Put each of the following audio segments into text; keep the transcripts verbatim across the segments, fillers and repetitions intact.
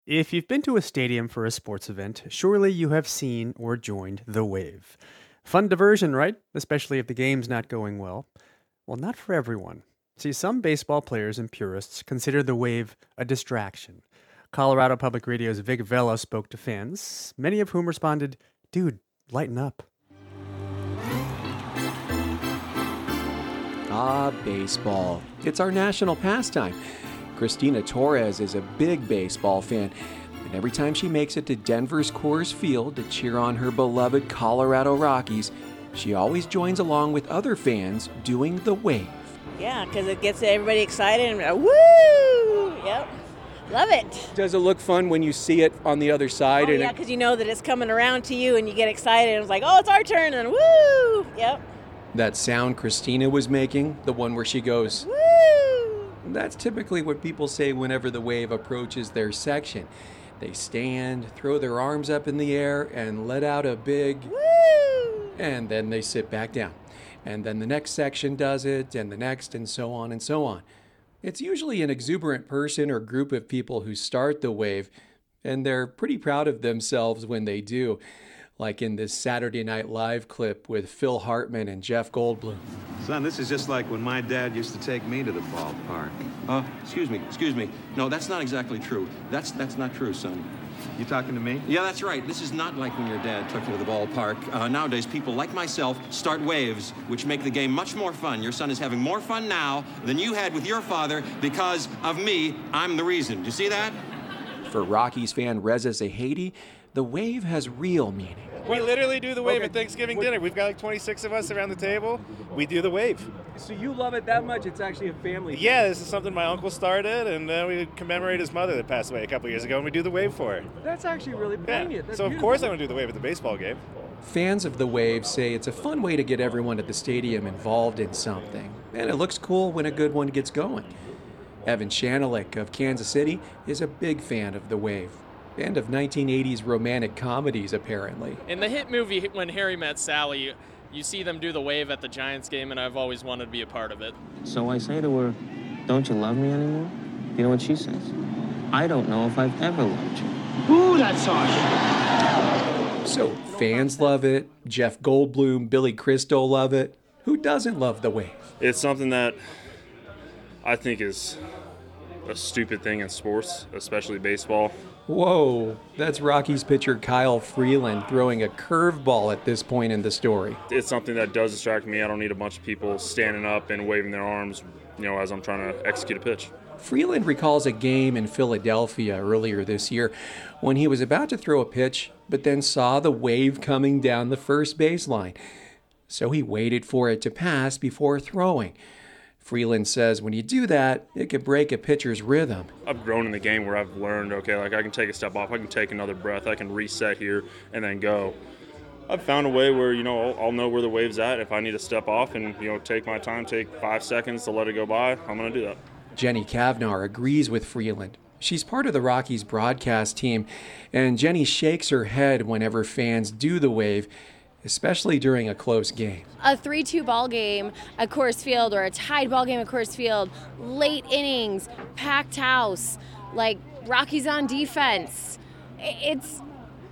If you've been to a stadium for a sports event, surely you have seen or joined the wave. Fun diversion, right? Especially if the game's not going well. Well, not for everyone. See, some baseball players and purists consider the wave a distraction. Colorado Public Radio's Vic Vela spoke to fans, many of whom responded, "Dude, lighten up." Ah, baseball. It's our national pastime. Christina Torres is a big baseball fan, and every time she makes it to Denver's Coors Field to cheer on her beloved Colorado Rockies, she always joins along with other fans doing the wave. Yeah, because it gets everybody excited and uh, woo! Yep, love it. Does it look fun when you see it on the other side? Oh, and yeah, it... because you know that it's coming around to you and you get excited and it's like, oh, it's our turn, and woo! Yep. That sound Christina was making, the one where she goes, woo! That's typically what people say whenever the wave approaches their section. They stand, throw their arms up in the air, and let out a big woo! And then they sit back down. And then the next section does it, and the next, and so on and so on. It's usually an exuberant person or group of people who start the wave, and they're pretty proud of themselves when they do. Like in this Saturday Night Live clip with Phil Hartman and Jeff Goldblum. Son, this is just like when my dad used to take me to the ballpark. Uh, excuse me, excuse me. No, that's not exactly true. That's that's not true, son. You talking to me? Yeah, that's right. This is not like when your dad took you to the ballpark. Uh, nowadays, people like myself start waves, which make the game much more fun. Your son is having more fun now than you had with your father because of me. I'm the reason. Do you see that? For Rockies fan Reza Zahedi, the wave has real meaning. We literally do the wave Okay. at Thanksgiving What- dinner. We've got like twenty-six of us around the table. We do the wave. So you love it that much? It's actually a family thing. Yeah, this is something my uncle started, and uh, we commemorate his mother that passed away a couple years ago, and we do the wave for her. That's actually really Yeah. poignant. That's So of beautiful. course I'm going to do the wave at the baseball game. Fans of the wave say it's a fun way to get everyone at the stadium involved in something, and it looks cool when a good one gets going. Evan Shanilik of Kansas City is a big fan of the wave, and of nineteen eighties romantic comedies, apparently. In the hit movie When Harry Met Sally, you, you see them do the wave at the Giants game, and I've always wanted to be a part of it. So I say to her, "Don't you love me anymore?" You know what she says? "I don't know if I've ever loved you." Ooh, that's harsh. So fans love it, Jeff Goldblum, Billy Crystal love it. Who doesn't love the wave? It's something that I think is a stupid thing in sports, especially baseball. Whoa, that's Rockies pitcher Kyle Freeland throwing a curveball at this point in the story. It's something that does distract me. I don't need a bunch of people standing up and waving their arms, you know, as I'm trying to execute a pitch. Freeland recalls a game in Philadelphia earlier this year when he was about to throw a pitch, but then saw the wave coming down the first baseline. So he waited for it to pass before throwing. Freeland says when you do that, it can break a pitcher's rhythm. I've grown in the game where I've learned, okay, like I can take a step off, I can take another breath, I can reset here and then go. I've found a way where, you know, I'll, I'll know where the wave's at. If I need to step off and, you know, take my time, take five seconds to let it go by, I'm going to do that. Jenny Kavnar agrees with Freeland. She's part of the Rockies broadcast team, and Jenny shakes her head whenever fans do the wave, especially during a close game. A three two ball game at Coors Field or a tied ball game at Coors Field, late innings, packed house, like Rockies on defense. It's,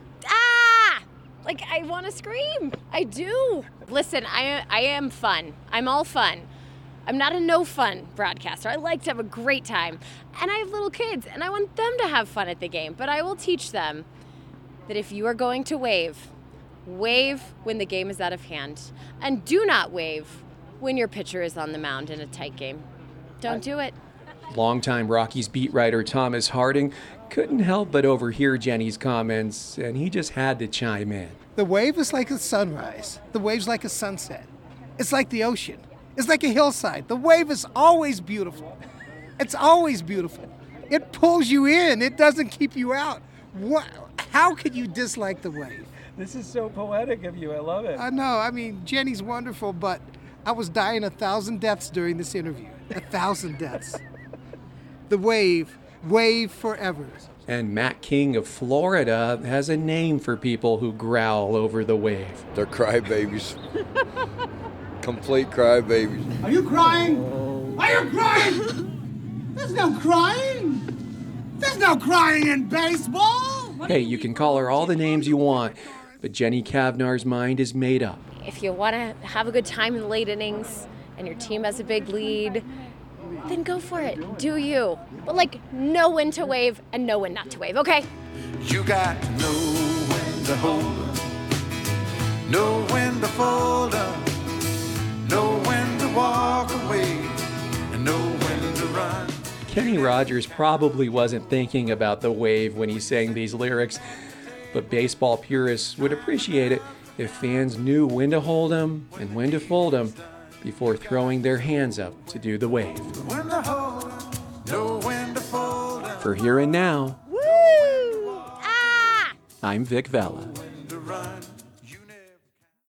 ah! Like, I want to scream. I do. Listen, I, I am fun. I'm all fun. I'm not a no fun broadcaster. I like to have a great time. And I have little kids, and I want them to have fun at the game. But I will teach them that if you are going to wave, wave when the game is out of hand. And do not wave when your pitcher is on the mound in a tight game. Don't do it. Longtime Rockies beat writer Thomas Harding couldn't help but overhear Jenny's comments, and he just had to chime in. The wave is like a sunrise. The wave's like a sunset. It's like the ocean. It's like a hillside. The wave is always beautiful. It's always beautiful. It pulls you in. It doesn't keep you out. What? How could you dislike the wave? This is so poetic of you. I love it. I know. I mean, Jenny's wonderful, but I was dying a thousand deaths during this interview. A thousand deaths. The wave, wave forever. And Matt King of Florida has a name for people who growl over the wave. They're crybabies. Complete crybabies. Are you crying? Are you crying? There's no crying. There's no crying in baseball. Hey, you can call her all the names you want, but Jenny Cavnar's mind is made up. If you want to have a good time in the late innings and your team has a big lead, then go for it. Do you. But, like, know when to wave and know when not to wave, okay? You got to know when to hold up, know when to fold up, know when to walk away, and know when to run. Kenny Rogers probably wasn't thinking about the wave when he sang these lyrics, but baseball purists would appreciate it if fans knew when to hold them and when to fold them before throwing their hands up to do the wave. When to hold up, know when to fold up. For Here and Now, Woo! Ah! I'm Vic Vella.